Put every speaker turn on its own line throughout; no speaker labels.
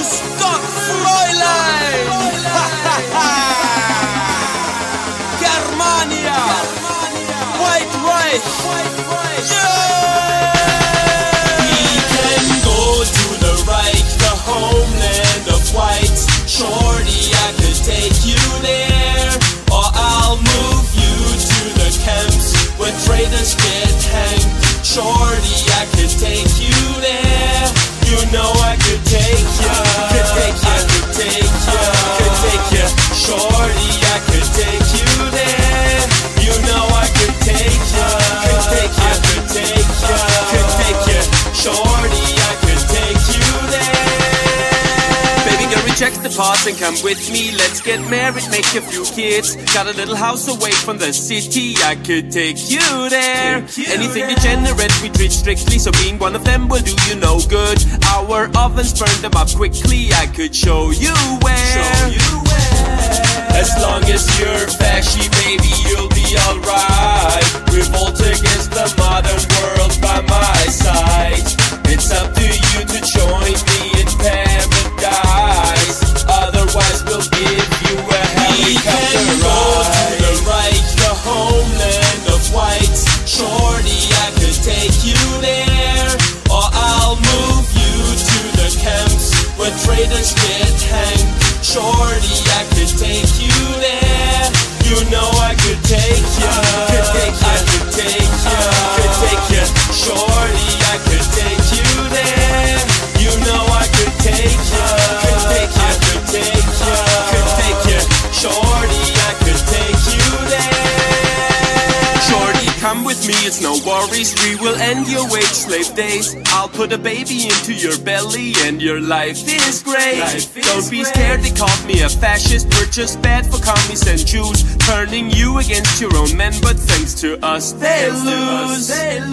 Gott, Fräulein! Germania! White Reich! Yeah!
We can go to the Reich, the homeland of whites. Shorty, I could take you there, or I'll move you to the camps where traitors get hanged. Shorty, I could take you there. You know I could take ya. Could take ya. I could take ya. Could take ya. Shorty, I could take you there. You know I could take ya. Could take ya. I could take ya. Could take ya. Shorty, I could take you there.
Baby girl, reject the past and come with me. Let's get married, make a few kids. Got a little house away from the city. I could take you there. Anything degenerate we treat strictly, so being one of them will do you no good. Our ovens burn them up quickly. I could show you where.
As long as you're fashy, baby, you'll be alright. Revolt against the modern world by my side. It's up to you to join me in paradise. Otherwise, we'll give you a helicopter ride. We can go to the Reich, the homeland of whites. Shorty, I could take you there, or I'll move you to the camps where traitors get hanged. Shorty, I could take you there. You know I could take ya. Could take ya. I could take ya. Could take ya. Shorty, I could take you there. You know I could take ya. Could take ya. I could take ya. Could take ya. Shorty, I could take you there.
Shorty, come with me, it's no worries. We will end your wage slave days. I'll put a baby into your belly and your life is great. Don't be scared, they called me a fascist. We're just bad for commies and Jews, turning you against your own men, but thanks to us, they lose.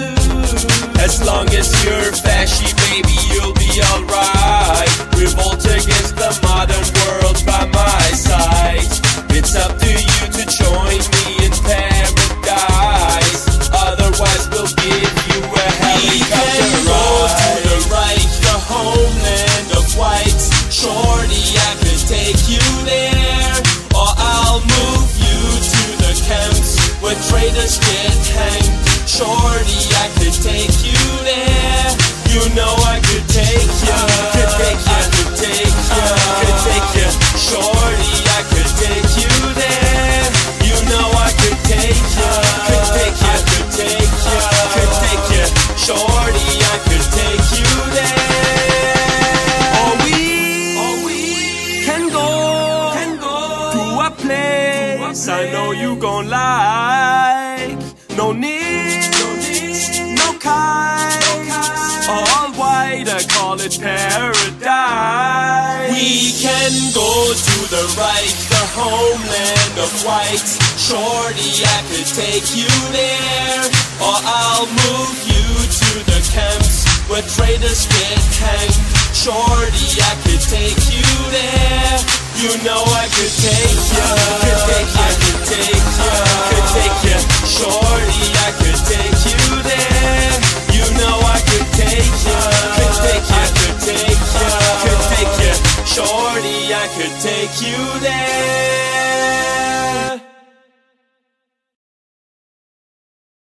As long as you're fashy, baby, you'll be alright. Revolt against the modern world by my side. It's up to you to join me in paradise. Otherwise, we'll give you a helicopter ride. We can go to the Reich, the homeland of whites. Shorty, I could take you there, or I'll move you to the camps where traitors get hanged. Shorty, I could take you there. You know I could take ya. Could take ya. I could take ya. Could take ya. Shorty, I could take you there. You know I could take ya. Could take ya. I could take ya. Could take ya. Shorty, I could take you there.
Or we can go to a place I know you gon' like. No nicks, no kites, all white, I call it paradise.
We can go to the Reich, the homeland of whites. Shorty, I could take you there, or I'll move you to the camps where traitors get hanged. Shorty, I could take you there. You know I could take ya. Could take ya. I could take ya. Could take ya. Shorty, I could take you there. You know I could take ya. Could take ya. I could take ya. Could take ya. Shorty, I could take you there.